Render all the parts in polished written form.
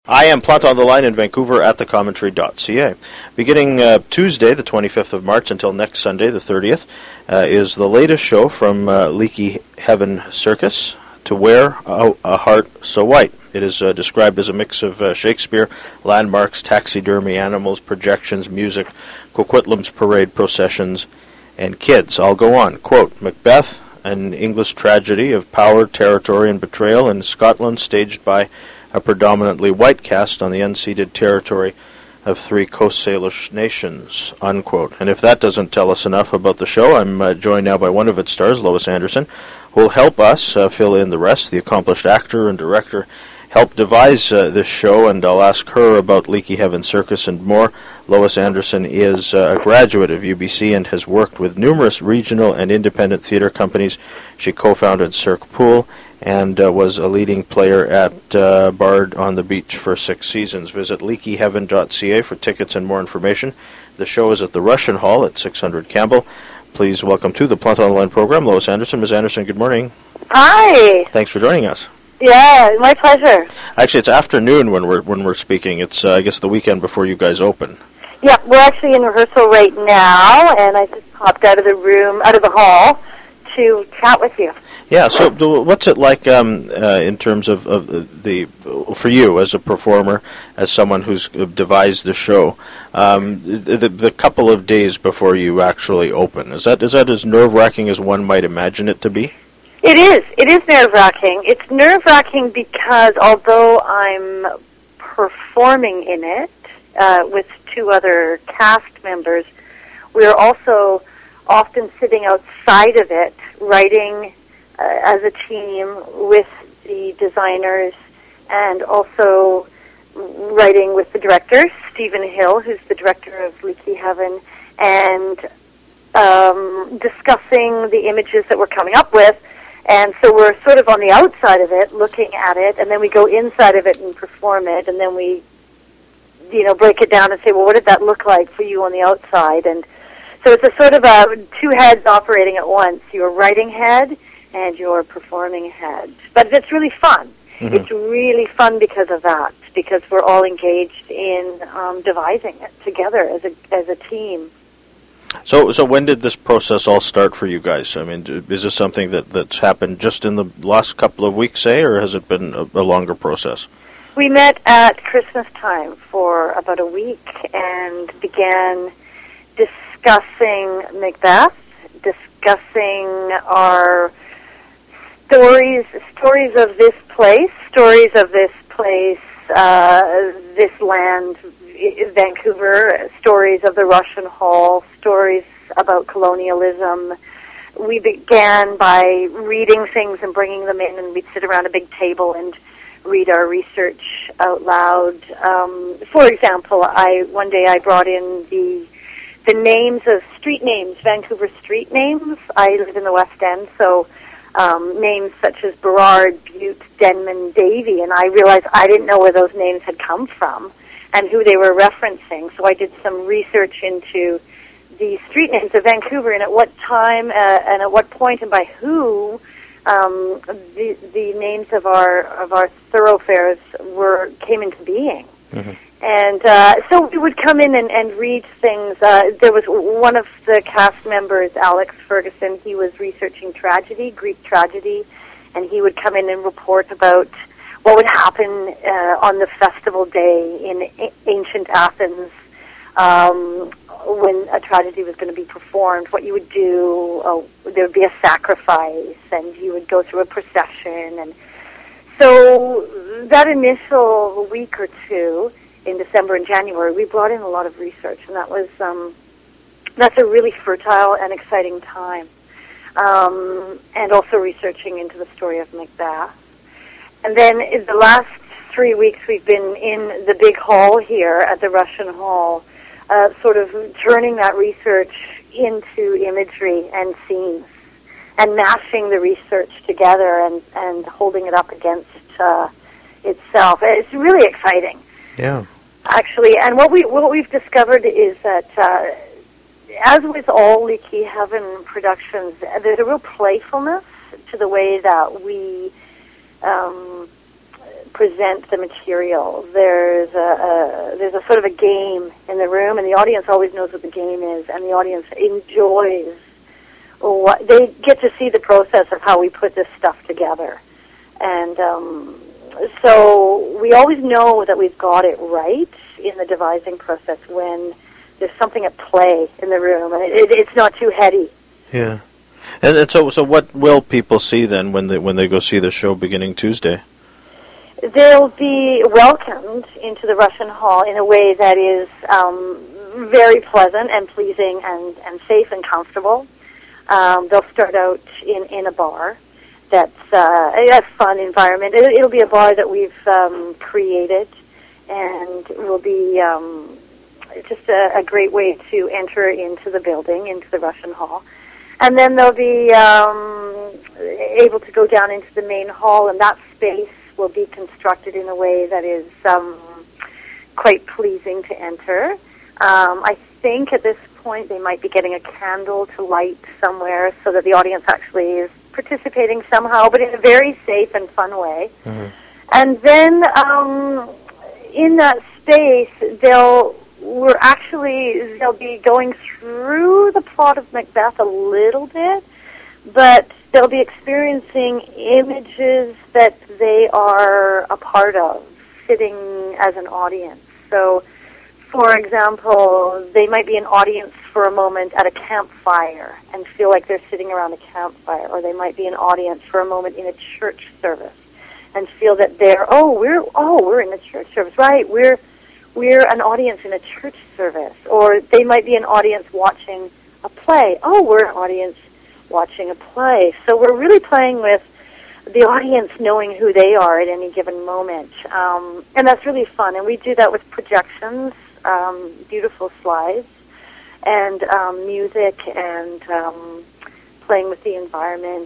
I am Plant on the Line in Vancouver at thecommentary.ca. Beginning Tuesday, the 25th of March, until next Sunday, the 30th, is the latest show from Leaky Heaven Circus, To Wear a Heart So White. It is described as a mix of Shakespeare, landmarks, taxidermy, animals, projections, music, Coquitlam's parade, processions, and kids. I'll go on. Quote, Macbeth, an English tragedy of power, territory, and betrayal in Scotland, staged by a predominantly white cast on the unceded territory of 3 Coast Salish nations, unquote. And if that doesn't tell us enough about the show, I'm joined now by one of its stars, Lois Anderson, who will help us fill in the rest. The accomplished actor and director helped devise this show, and I'll ask her about Leaky Heaven Circus and more. Lois Anderson is a graduate of UBC and has worked with numerous regional and independent theater companies. She co-founded Cirque Pool and was a leading player at Bard on the Beach for 6 seasons. Visit leakyheaven.ca for tickets and more information. The show is at the Russian Hall at 600 Campbell. Please welcome to the Plant on the Line program, Lois Anderson. Ms. Anderson, good morning. Hi. Thanks for joining us. Yeah, my pleasure. Actually, it's afternoon when we're speaking. It's I guess the weekend before you guys open. Yeah, we're actually in rehearsal right now, and I just popped out of the hall, to chat with you. Yeah, so what's it like in terms of for you as a performer, as someone who's devised the show, the couple of days before you actually open? Is that as nerve-wracking as one might imagine it to be? It is. It is nerve-wracking. It's nerve-wracking because although I'm performing in it with 2 other cast members, we're also often sitting outside of it, writing as a team with the designers, and also writing with the director, Stephen Hill, who's the director of Leaky Heaven, and discussing the images that we're coming up with. And so we're sort of on the outside of it, looking at it, and then we go inside of it and perform it, and then we, break it down and say, well, what did that look like for you on the outside? And so it's a sort of 2 heads operating at once, your writing head and your performing head. But it's really fun. Mm-hmm. It's really fun because of that, because we're all engaged in devising it together as a team. So when did this process all start for you guys? I mean, is this something that's happened just in the last couple of weeks, say, or has it been a longer process? We met at Christmas time for about a week and began discussing Macbeth, discussing our stories of this place, this land, Vancouver, stories of the Russian Hall, stories about colonialism. We began by reading things and bringing them in, and we'd sit around a big table and read our research out loud. For example, one day I brought in the names of street names, Vancouver street names. I live in the West End, so names such as Burrard, Butte, Denman, Davie, and I realized I didn't know where those names had come from and who they were referencing. So I did some research into the street names of Vancouver and at what time and at what point and by who the names of our thoroughfares came into being. Mm-hmm. And so we would come in and read things. There was one of the cast members, Alex Ferguson. He was researching tragedy, Greek tragedy, and he would come in and report about what would happen on the festival day in ancient Athens when a tragedy was going to be performed, what you would do. There would be a sacrifice, and you would go through a procession. And so that initial week or two in December and January, we brought in a lot of research, and that's a really fertile and exciting time. And also researching into the story of Macbeth. And then in the last 3 weeks, we've been in the big hall here at the Russian Hall, sort of turning that research into imagery and scenes, and mashing the research together and holding it up against itself. It's really exciting. Yeah. Actually, and what we've discovered is that as with all Leaky Heaven productions, there's a real playfulness to the way that we present the material. There's a sort of a game in the room, and the audience always knows what the game is, and the audience enjoys what they get to see the process of how we put this stuff together. And so we always know that we've got it right in the devising process when there's something at play in the room, and it's not too heady. Yeah. And so what will people see then when they go see the show beginning Tuesday? They'll be welcomed into the Russian Hall in a way that is very pleasant and pleasing and safe and comfortable. They'll start out in a bar that's a fun environment. It'll be a bar that we've created, and will be just a great way to enter into the building, into the Russian Hall. And then they'll be able to go down into the main hall, and that space will be constructed in a way that is quite pleasing to enter. I think at this point they might be getting a candle to light somewhere so that the audience actually is participating somehow, but in a very safe and fun way. Mm-hmm. And then in that space, they'll be going through the plot of Macbeth a little bit, but they'll be experiencing images that they are a part of, sitting as an audience. So, for example, they might be an audience for a moment at a campfire and feel like they're sitting around a campfire, or they might be an audience for a moment in a church service and feel that we're in a church service, right? We're an audience in a church service. Or they might be an audience watching a play. Oh, we're an audience watching a play. So we're really playing with the audience knowing who they are at any given moment. And that's really fun. And we do that with projections, beautiful slides, and music, and playing with the environment.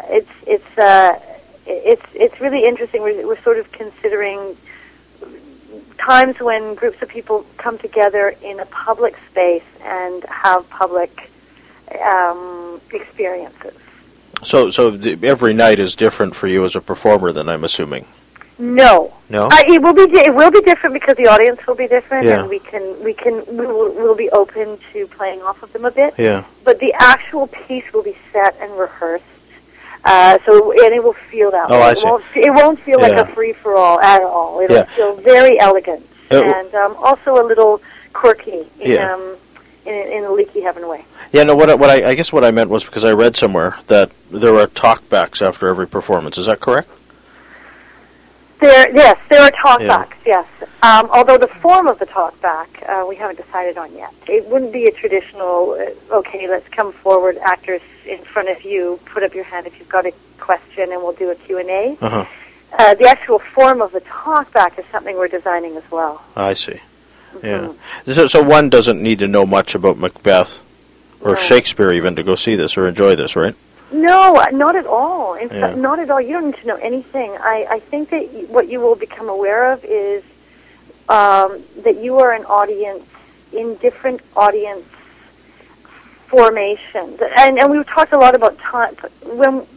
It's really interesting. We're sort of considering times when groups of people come together in a public space and have public experiences. So every night is different for you as a performer, then, I'm assuming. No. It will be different because the audience will be different, yeah. And we'll be open to playing off of them a bit. Yeah. But the actual piece will be set and rehearsed. And it will feel that way. I see. It won't feel like a free-for-all at all. It'll feel very elegant and also a little quirky in a Leaky Heaven way. Yeah, no. I guess what I meant was because I read somewhere that there are talkbacks after every performance. Is that correct? There are talkbacks. Yes. Although the form of the talkback we haven't decided on yet. It wouldn't be a traditional. Okay, let's come forward, actors in front of you. Put up your hand if you've got a question, and we'll do a Q&A. Uh-huh. The actual form of the talkback is something we're designing as well. I see. Yeah. So one doesn't need to know much about Macbeth or Shakespeare even to go see this or enjoy this, right? No, not at all. In fact, not at all. You don't need to know anything. I think that what you will become aware of is that you are an audience in different audience formations. And we've talked a lot about times when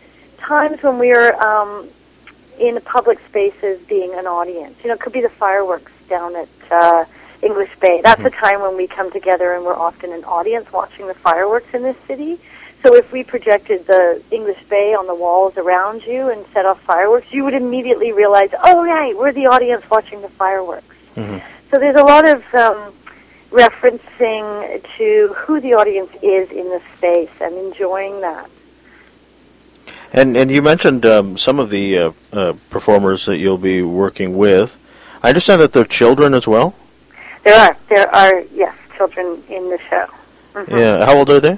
we're in public spaces being an audience. You know, it could be the fireworks down at English Bay. That's a time when we come together and we're often an audience watching the fireworks in this city. So if we projected the English Bay on the walls around you and set off fireworks, you would immediately realize, oh, right, we're the audience watching the fireworks. Mm-hmm. So there's a lot of referencing to who the audience is in the space and enjoying that. And you mentioned some of the performers that you'll be working with. I understand that they're children as well? There are, yes, children in the show. Mm-hmm. Yeah, how old are they?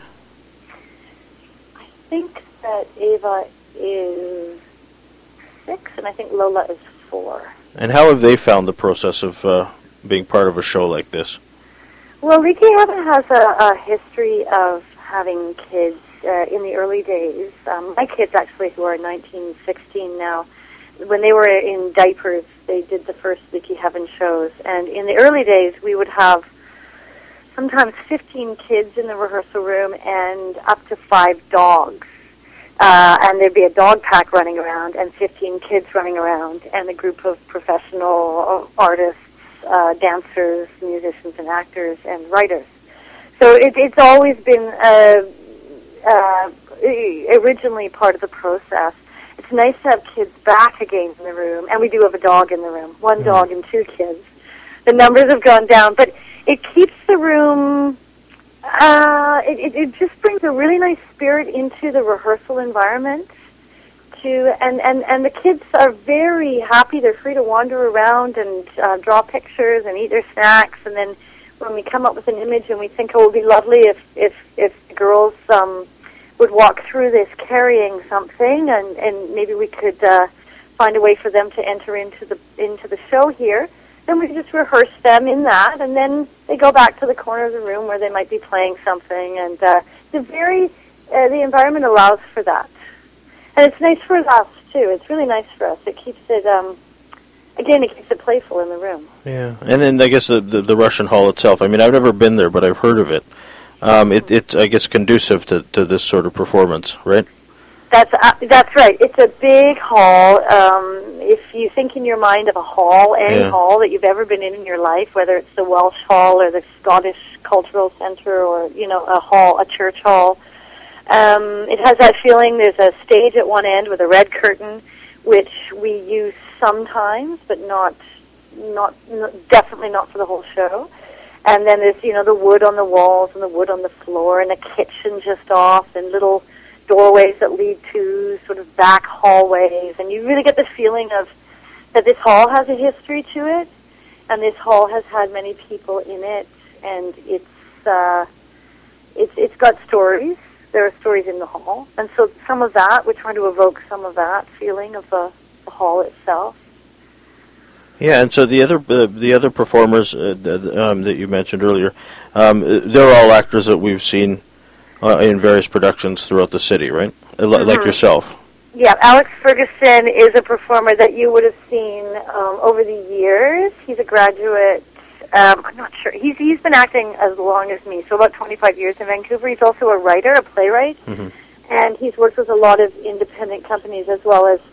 I think that Ava is 6, and I think Lola is 4. And how have they found the process of being part of a show like this? Well, Leaky Heaven has a history of having kids in the early days. My kids, actually, who are 19, 16 now, when they were in diapers, they did the first Leaky Heaven shows. And in the early days, we would have sometimes 15 kids in the rehearsal room and up to 5 dogs. and there'd be a dog pack running around and 15 kids running around and a group of professional artists, dancers, musicians, and actors and writers. So it's always been originally part of the process. It's nice to have kids back again in the room, and we do have a dog in the room, one dog and 2 kids. The numbers have gone down, but it keeps the room, it just brings a really nice spirit into the rehearsal environment. And the kids are very happy. They're free to wander around and draw pictures and eat their snacks, and then when we come up with an image and we think it would be lovely if the girls would walk through this carrying something, and maybe we could find a way for them to enter into the show here, then we just rehearse them in that, and then they go back to the corner of the room where they might be playing something, and the environment allows for that. And it's nice for us, too. It's really nice for us. It keeps it, it keeps it playful in the room. Yeah, and then I guess the Russian Hall itself, I mean, I've never been there, but I've heard of it. It's, I guess, conducive to this sort of performance, right? That's right. It's a big hall. If you think in your mind of a hall, any hall that you've ever been in your life, whether it's the Welsh Hall or the Scottish Cultural Centre or, a church hall, it has that feeling. There's a stage at one end with a red curtain, which we use sometimes, but definitely not for the whole show. And then there's, the wood on the walls and the wood on the floor and a kitchen just off and little doorways that lead to sort of back hallways. And you really get the feeling of that this hall has a history to it, and this hall has had many people in it, and it's got stories. There are stories in the hall. And so some of that, we're trying to evoke some of that feeling of the hall itself. Yeah, and so the other performers that you mentioned earlier, they're all actors that we've seen in various productions throughout the city, right? Like yourself. Yeah, Alex Ferguson is a performer that you would have seen over the years. He's a graduate. I'm not sure. He's been acting as long as me, so about 25 years in Vancouver. He's also a writer, a playwright, and he's worked with a lot of independent companies as well as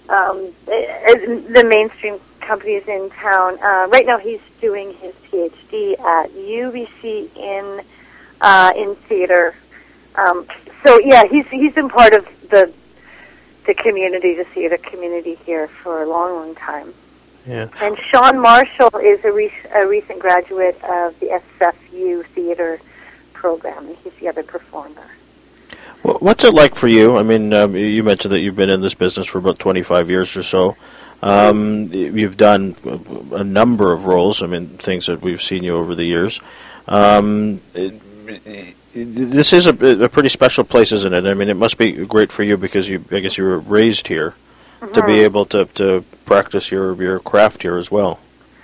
the mainstream companies in town. Right now, he's doing his PhD at UBC in theater. So yeah, he's been part of the community, the theater community here for a long, long time. Yeah. And Sean Marshall is a recent graduate of the SFU theater program, and he's the other performer. Well, what's it like for you? I mean, you mentioned that you've been in this business for about 25 years or so. You've done a number of roles, I mean, things that we've seen you over the years. This is a pretty special place, isn't it? I mean, it must be great for you because I guess you were raised here to be able to practice your craft here as well.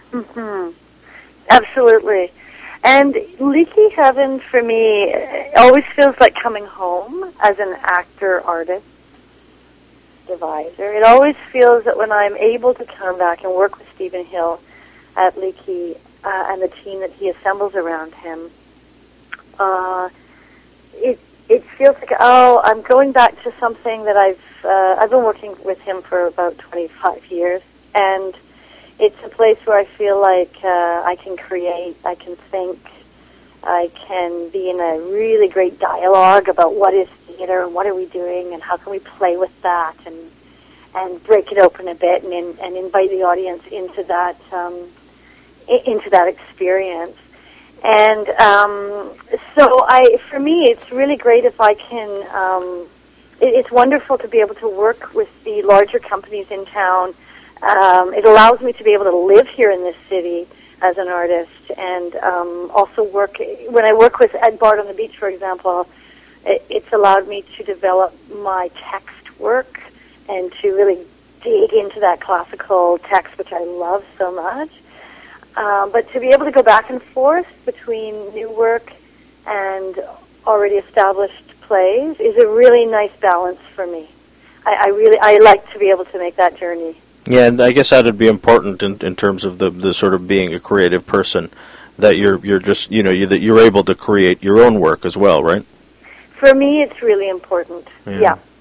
Absolutely. And Leaky Heaven, for me, always feels like coming home as an actor, artist, deviser. It always feels that when I'm able to come back and work with Stephen Hill at Leaky and the team that he assembles around him, it feels like, I'm going back to something that I've been working with him for about 25 years, and it's a place where I feel like I can create, I can think, I can be in a really great dialogue about what is theater and what are we doing and how can we play with that and break it open a bit and invite the audience into that experience. And so for me, it's really great if I can. It's wonderful to be able to work with the larger companies in town. It allows me to be able to live here in this city as an artist, and also work. When I work with Ed Bard on the Beach, for example, it's allowed me to develop my text work and to really dig into that classical text, which I love so much. But to be able to go back and forth between new work and already established plays is a really nice balance for me. I like to be able to make that journey. Yeah, and I guess that would be important in terms of the sort of being a creative person, that you're just that you're able to create your own work as well, right? For me, it's really important. Yeah.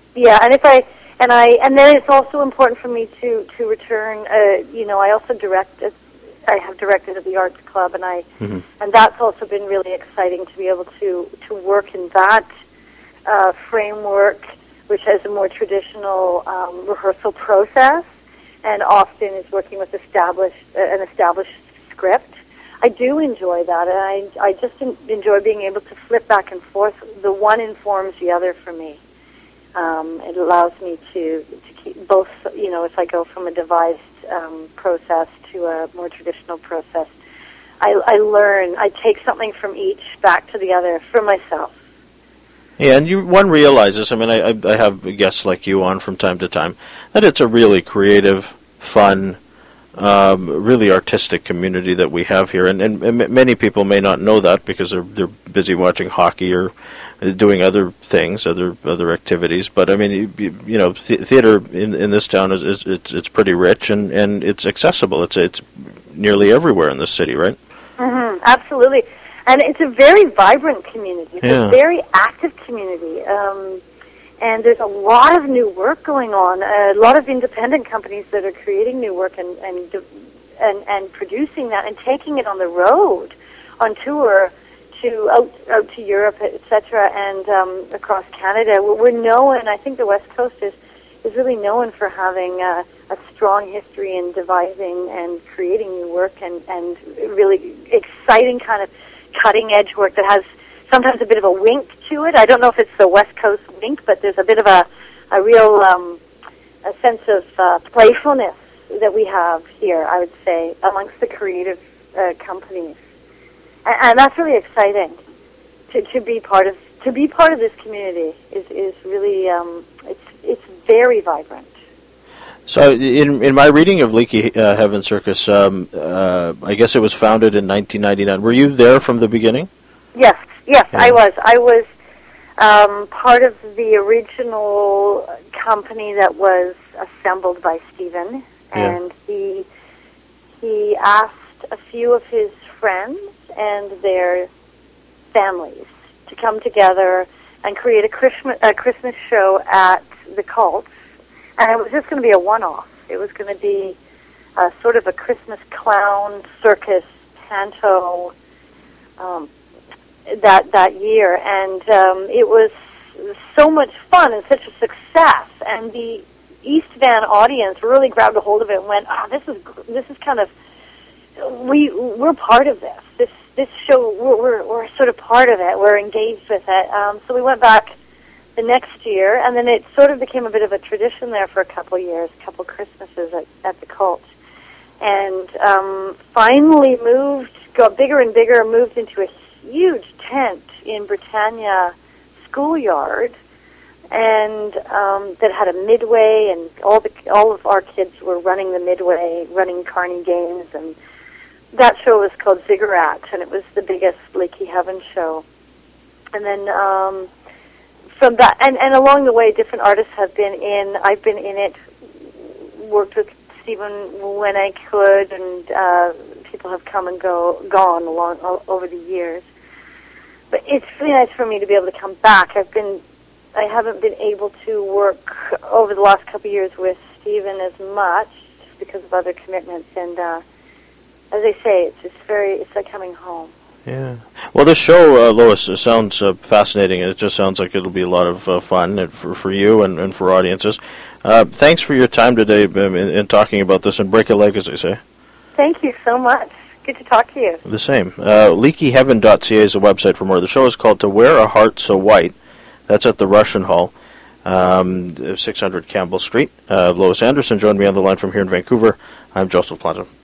Yeah, and then it's also important for me to return. I also direct. I have directed at the Arts Club, and and that's also been really exciting to be able to work in that framework, which has a more traditional rehearsal process, and often is working with an established script. I do enjoy that, and I just enjoy being able to flip back and forth. The one informs the other for me. It allows me to keep both, if I go from a devised process to a more traditional process, I learn, I take something from each back to the other for myself. Yeah, and one realizes, I mean, I have guests like you on from time to time, that it's a really creative, fun, really artistic community that we have here, and many people may not know that because they're busy watching hockey or doing other things, other activities. But I mean, theater in this town it's pretty rich and it's accessible. It's nearly everywhere in this city, right? Mm-hmm, absolutely, and it's a very vibrant community. It's a very active community. And there's a lot of new work going on. A lot of independent companies that are creating new work and producing that and taking it on the road, on tour, out to Europe, etc., and across Canada. We're known. I think the West Coast is really known for having a strong history in devising and creating new work and really exciting kind of cutting edge work that has sometimes a bit of a wink to it. I don't know if it's the West Coast wink, but there's a bit of a real a sense of playfulness that we have here, I would say, amongst the creative companies, and that's really exciting to be part of. To be part of this community is really it's very vibrant. So, in my reading of Leaky Heaven Circus, I guess it was founded in 1999. Were you there from the beginning? Yes, yeah. I was part of the original company that was assembled by Stephen, and he asked a few of his friends and their families to come together and create a Christmas show at the Cult, and it was just going to be a one-off. It was going to be sort of a Christmas clown circus panto that year, and it was so much fun and such a success. And the East Van audience really grabbed a hold of it and went, this is kind of we're part of this. This show we're sort of part of it. We're engaged with it. So we went back the next year, and then it sort of became a bit of a tradition there for a couple of years, a couple Christmases at the Cult, and finally got bigger and bigger, moved into a huge tent in Britannia schoolyard, and that had a midway, and all of our kids were running the midway, running carny games, and that show was called Ziggurat, and it was the biggest Leaky Heaven show. And then from that, and along the way, different artists have been in. I've been in it, worked with Stephen when I could, and people have come and gone along over the years. But it's really nice for me to be able to come back. I haven't been able to work over the last couple of years with Stephen as much just because of other commitments, and as I say, it's like coming home. Yeah. Well, this show, Lois, sounds fascinating, and it just sounds like it'll be a lot of fun for you and for audiences. Thanks for your time today in talking about this, and break a leg, as they say. Thank you so much. Good to talk to you. The same. LeakyHeaven.ca is the website for more. The show is called To Wear a Heart So White. That's at the Russian Hall, 600 Campbell Street. Lois Anderson joined me on the line from here in Vancouver. I'm Joseph Planta.